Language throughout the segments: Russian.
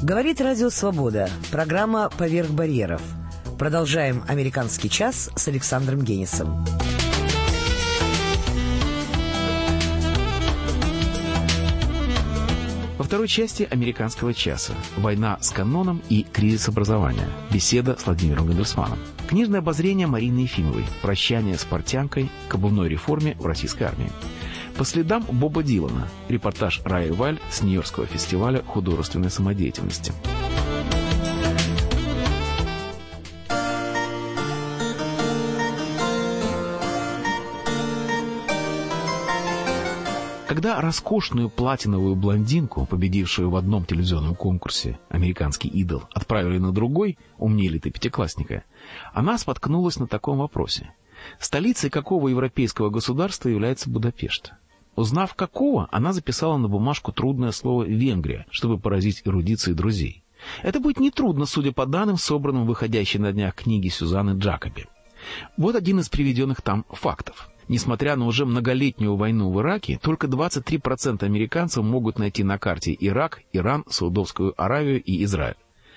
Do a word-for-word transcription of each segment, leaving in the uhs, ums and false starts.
Говорит Радио Свобода. Программа «Поверх барьеров». Продолжаем «Американский час» с Александром Генисом. Во второй части «Американского часа» «Война с каноном и кризис образования». Беседа с Владимиром Гандельсманом. Книжное обозрение Марины Ефимовой. Прощание с портянкой к обувной реформе в российской армии. По следам Боба Дилана. Репортаж Раи Валь с Нью-Йоркского фестиваля художественной самодеятельности. Когда роскошную платиновую блондинку, победившую в одном телевизионном конкурсе «Американский идол», отправили на другой, умнее ли ты пятиклассника, она споткнулась на таком вопросе. Столицей какого европейского государства является Будапешт? Узнав какого, она записала на бумажку трудное слово «Венгрия», чтобы поразить эрудицией друзей. Это будет нетрудно, судя по данным, собранным в выходящей на днях книге Сюзанны Джакоби. Вот один из приведенных там фактов. Несмотря на уже многолетнюю войну в Ираке, только двадцать три процента американцев могут найти на карте Ирак, Иран, Саудовскую Аравию и Израиль.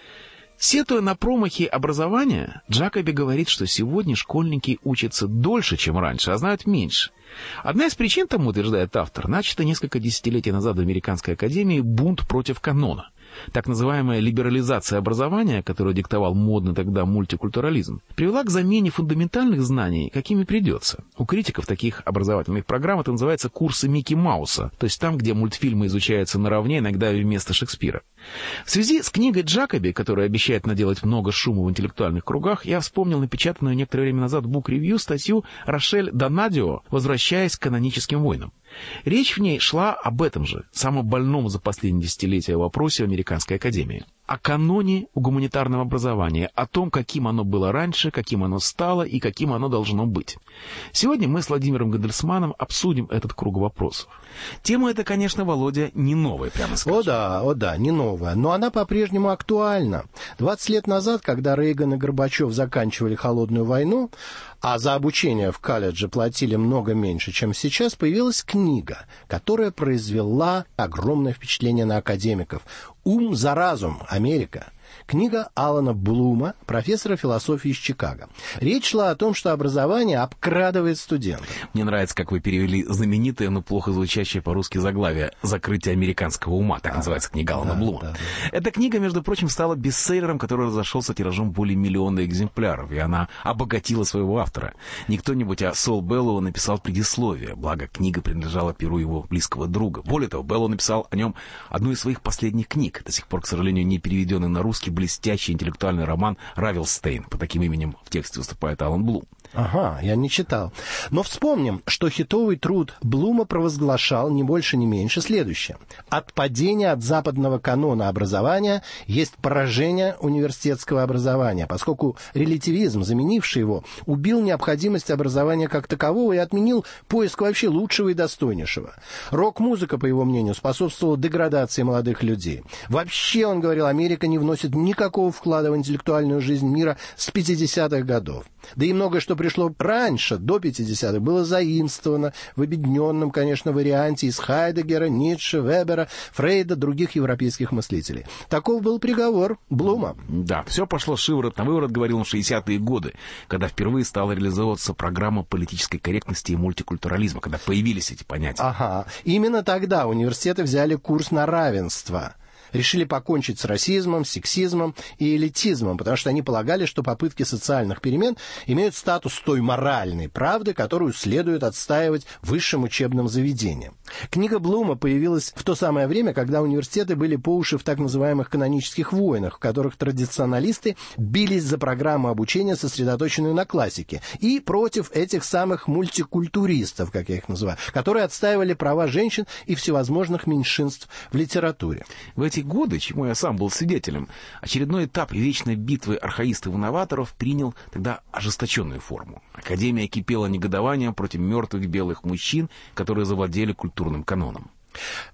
Сетуя на промахи образования, Джакоби говорит, что сегодня школьники учатся дольше, чем раньше, а знают меньше. Одна из причин тому, утверждает автор, начата несколько десятилетий назад в Американской академии бунт против канона. Так называемая либерализация образования, которую диктовал модный тогда мультикультурализм, привела к замене фундаментальных знаний, какими придется. У критиков таких образовательных программ это называется курсы Микки Мауса, то есть там, где мультфильмы изучаются наравне, иногда вместо Шекспира. В связи с книгой Джакоби, которая обещает наделать много шума в интеллектуальных кругах, я вспомнил напечатанную некоторое время назад в Book Review статью Рошель Донадио «Возвращаясь к каноническим войнам». Речь в ней шла об этом же, самом больном за последние десятилетия вопросе в Американской академии. О каноне гуманитарного образования, о том, каким оно было раньше, каким оно стало и каким оно должно быть. Сегодня мы с Владимиром Гандельсманом обсудим этот круг вопросов. Тема эта, конечно, Володя, не новая, прямо скажем. О да, о да, не новая, но она по-прежнему актуальна. двадцать лет назад, когда Рейган и Горбачев заканчивали холодную войну, а за обучение в колледже платили много меньше, чем сейчас, появилась книга, которая произвела огромное впечатление на академиков. «Ум за разум. Америка». Книга Алана Блума, профессора философии из Чикаго. Речь шла о том, что образование обкрадывает студентов. Мне нравится, как вы перевели знаменитое, но плохо звучащее по-русски заглавие «Закрытие американского ума», так а, называется книга Алана да, Блума. Да, да. Эта книга, между прочим, стала бестселлером, который разошелся тиражом более миллиона экземпляров, и она обогатила своего автора. Не кто-нибудь, а Сол Беллоу написал предисловие, благо книга принадлежала перу его близкого друга. Более того, Беллоу написал о нем одну из своих последних книг, до сих пор, к сожалению, не переведенный на русский, блестящий интеллектуальный роман «Равелстейн». По таким именем в тексте выступает Алан Блум. Ага, я не читал. Но вспомним, что хитовый труд Блума провозглашал не больше, не меньше следующее. Отпадение от западного канона образования есть поражение университетского образования, поскольку релятивизм, заменивший его, убил необходимость образования как такового и отменил поиск вообще лучшего и достойнейшего. Рок-музыка, по его мнению, способствовала деградации молодых людей. Вообще, он говорил, Америка не вносит никакого вклада в интеллектуальную жизнь мира с пятидесятых годов. Да и многое, что пришло раньше, до пятидесятых, было заимствовано в объединенном, конечно, варианте из Хайдеггера, Ницше, Вебера, Фрейда, других европейских мыслителей. Таков был приговор Блума. Да, все пошло шиворот на выворот, говорил он, в шестидесятые годы, когда впервые стала реализовываться программа политической корректности и мультикультурализма, когда появились эти понятия. Ага, именно тогда университеты взяли курс на равенство. Решили покончить с расизмом, сексизмом и элитизмом, потому что они полагали, что попытки социальных перемен имеют статус той моральной правды, которую следует отстаивать высшим учебным заведениям. Книга Блума появилась в то самое время, когда университеты были по уши в так называемых канонических войнах, в которых традиционалисты бились за программу обучения, сосредоточенную на классике, и против этих самых мультикультуристов, как я их называю, которые отстаивали права женщин и всевозможных меньшинств в литературе. В эти годы, чему я сам был свидетелем, очередной этап вечной битвы архаистов-инноваторов принял тогда ожесточенную форму. Академия кипела негодованием против мертвых белых мужчин, которые завладели культурным каноном.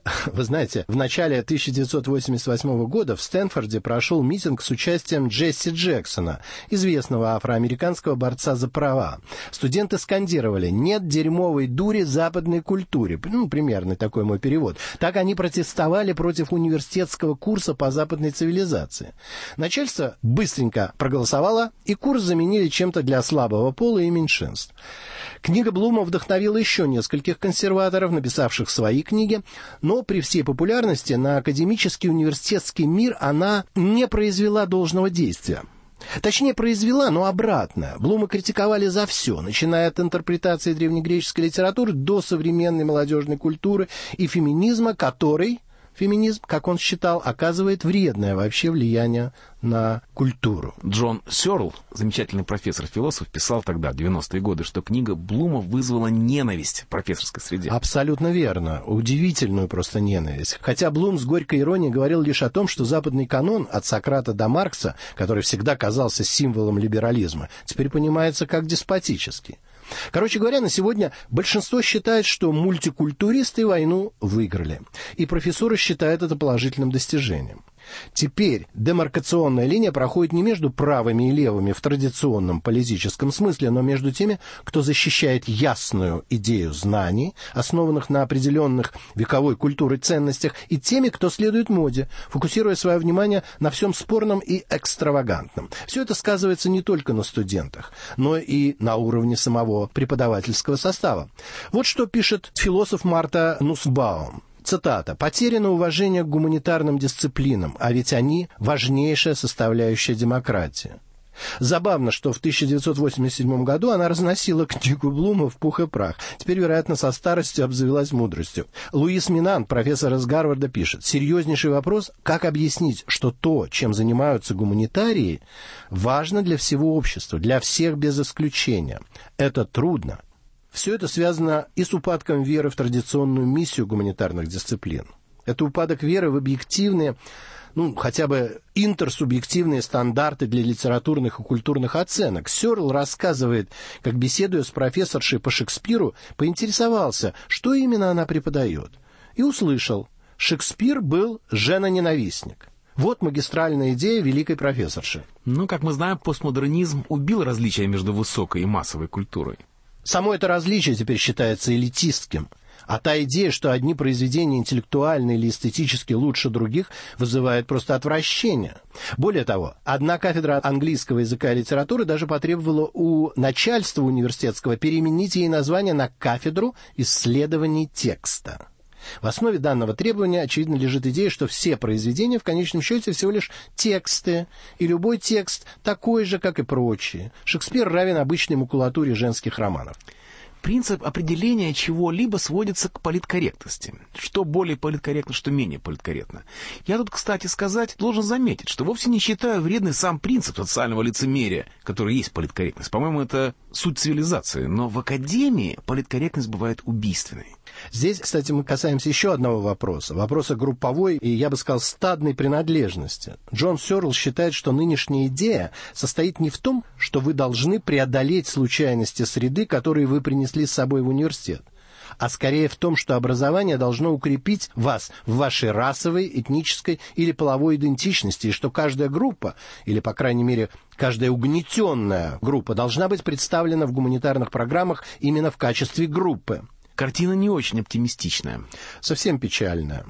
Вы знаете, в начале тысяча девятьсот восемьдесят восьмого года в Стэнфорде прошел митинг с участием Джесси Джексона, известного афроамериканского борца за права. Студенты скандировали «Нет дерьмовой дури западной культуре». Ну, примерно такой мой перевод. Так они протестовали против университетского курса по западной цивилизации. Начальство быстренько проголосовало, и курс заменили чем-то для слабого пола и меньшинств. Книга Блума вдохновила еще нескольких консерваторов, написавших свои книги, но при всей популярности на академический университетский мир она не произвела должного действия. Точнее, произвела, но обратно. Блума критиковали за все, начиная от интерпретации древнегреческой литературы до современной молодежной культуры и феминизма, который... Феминизм, как он считал, оказывает вредное вообще влияние на культуру. Джон Сёрл, замечательный профессор-философ, писал тогда, в девяностые годы, что книга Блума вызвала ненависть в профессорской среде. Абсолютно верно. Удивительную просто ненависть. Хотя Блум с горькой иронией говорил лишь о том, что западный канон от Сократа до Маркса, который всегда казался символом либерализма, теперь понимается как деспотический. Короче говоря, на сегодня большинство считает, что мультикультуристы войну выиграли. И профессоры считают это положительным достижением. Теперь демаркационная линия проходит не между правыми и левыми в традиционном политическом смысле, но между теми, кто защищает ясную идею знаний, основанных на определенных вековой культурой ценностях, и теми, кто следует моде, фокусируя свое внимание на всем спорном и экстравагантном. Все это сказывается не только на студентах, но и на уровне самого преподавательского состава. Вот что пишет философ Марта Нусбаум. Цитата. «Потеряно уважение к гуманитарным дисциплинам, а ведь они – важнейшая составляющая демократии». Забавно, что в тысяча девятьсот восемьдесят седьмом году она разносила книгу Блума в пух и прах. Теперь, вероятно, со старостью обзавелась мудростью. Луис Минан, профессор из Гарварда, пишет: «Серьезнейший вопрос, как объяснить, что то, чем занимаются гуманитарии, важно для всего общества, для всех без исключения. Это трудно». Все это связано и с упадком веры в традиционную миссию гуманитарных дисциплин. Это упадок веры в объективные, ну, хотя бы интерсубъективные стандарты для литературных и культурных оценок. Сёрл рассказывает, как, беседуя с профессоршей по Шекспиру, поинтересовался, что именно она преподает. И услышал: Шекспир был женоненавистник. Вот магистральная идея великой профессорши. Ну, как мы знаем, постмодернизм убил различия между высокой и массовой культурой. Само это различие теперь считается элитистским. А та идея, что одни произведения интеллектуально или эстетически лучше других, вызывает просто отвращение. Более того, одна кафедра английского языка и литературы даже потребовала у начальства университетского переменить ей название на кафедру исследований текста. В основе данного требования, очевидно, лежит идея, что все произведения в конечном счете всего лишь тексты, и любой текст такой же, как и прочие. Шекспир равен обычной макулатуре женских романов. Принцип определения чего-либо сводится к политкорректности. Что более политкорректно, что менее политкорректно. Я тут, кстати сказать, должен заметить, что вовсе не считаю вредный сам принцип социального лицемерия, который есть политкорректность. По-моему, это суть цивилизации. Но в академии политкорректность бывает убийственной. Здесь, кстати, мы касаемся еще одного вопроса. Вопроса групповой и, я бы сказал, стадной принадлежности. Джон Сёрл считает, что нынешняя идея состоит не в том, что вы должны преодолеть случайности среды, которые вы принесли с собой в университет, а скорее в том, что образование должно укрепить вас в вашей расовой, этнической или половой идентичности, и что каждая группа, или, по крайней мере, каждая угнетенная группа должна быть представлена в гуманитарных программах именно в качестве группы. Картина не очень оптимистичная. Совсем печальная.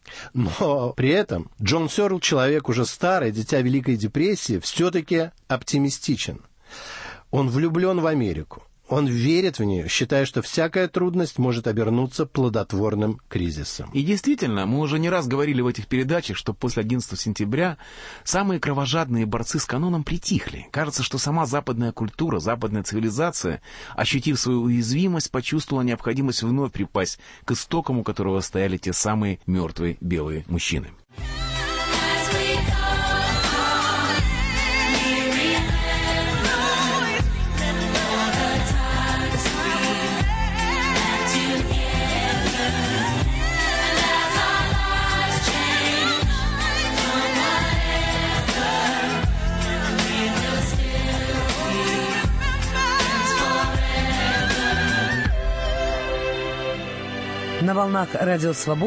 Но при этом Джон Сёрл, человек уже старый, дитя Великой депрессии, все-таки оптимистичен. Он влюблен в Америку. Он верит в нее, считая, что всякая трудность может обернуться плодотворным кризисом. И действительно, мы уже не раз говорили в этих передачах, что после одиннадцатого сентября самые кровожадные борцы с каноном притихли. Кажется, что сама западная культура, западная цивилизация, ощутив свою уязвимость, почувствовала необходимость вновь припасть к истокам, у которого стояли те самые мертвые белые мужчины. На волнах Радио Свобода